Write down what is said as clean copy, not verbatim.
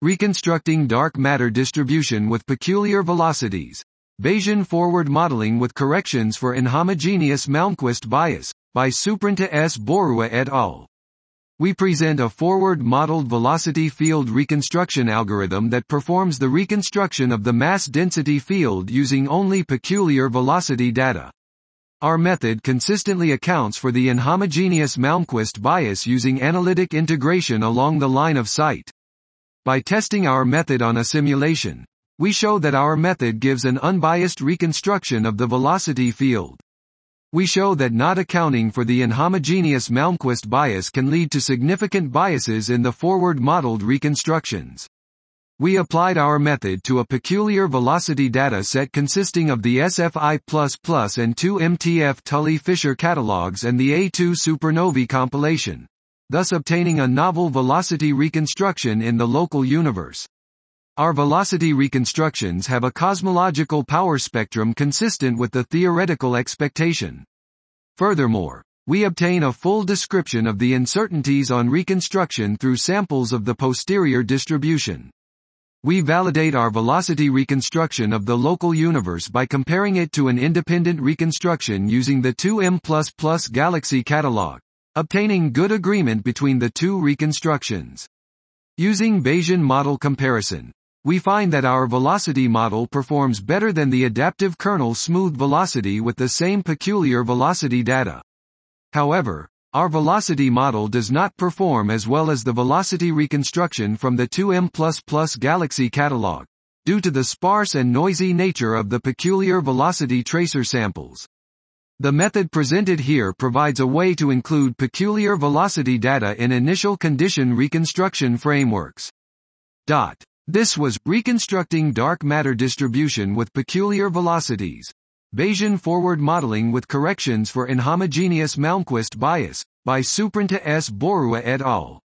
Reconstructing dark matter distribution with peculiar velocities. Bayesian forward modeling with corrections for inhomogeneous Malmquist bias, by Suprinta S. Borua et al. We present a forward-modeled velocity field reconstruction algorithm that performs the reconstruction of the mass density field using only peculiar velocity data. Our method consistently accounts for the inhomogeneous Malmquist bias using analytic integration along the line of sight. By testing our method on a simulation, we show that our method gives an unbiased reconstruction of the velocity field. We show that not accounting for the inhomogeneous Malmquist bias can lead to significant biases in the forward-modeled reconstructions. We applied our method to a peculiar velocity data set consisting of the SFI++ and 2 MTF Tully-Fisher catalogs and the A2 supernovae compilation, thus obtaining a novel velocity reconstruction in the local universe. Our velocity reconstructions have a cosmological power spectrum consistent with the theoretical expectation. Furthermore, we obtain a full description of the uncertainties on reconstruction through samples of the posterior distribution. We validate our velocity reconstruction of the local universe by comparing it to an independent reconstruction using the 2M++ galaxy catalog, obtaining good agreement between the two reconstructions. Using Bayesian model comparison, we find that our velocity model performs better than the adaptive kernel smooth velocity with the same peculiar velocity data. However, our velocity model does not perform as well as the velocity reconstruction from the 2M++ galaxy catalog, due to the sparse and noisy nature of the peculiar velocity tracer samples. The method presented here provides a way to include peculiar velocity data in initial condition reconstruction frameworks. This was Reconstructing Dark Matter Distribution with Peculiar Velocities. Bayesian Forward Modeling with Corrections for Inhomogeneous Malmquist Bias, by Suprinta S. Borua et al.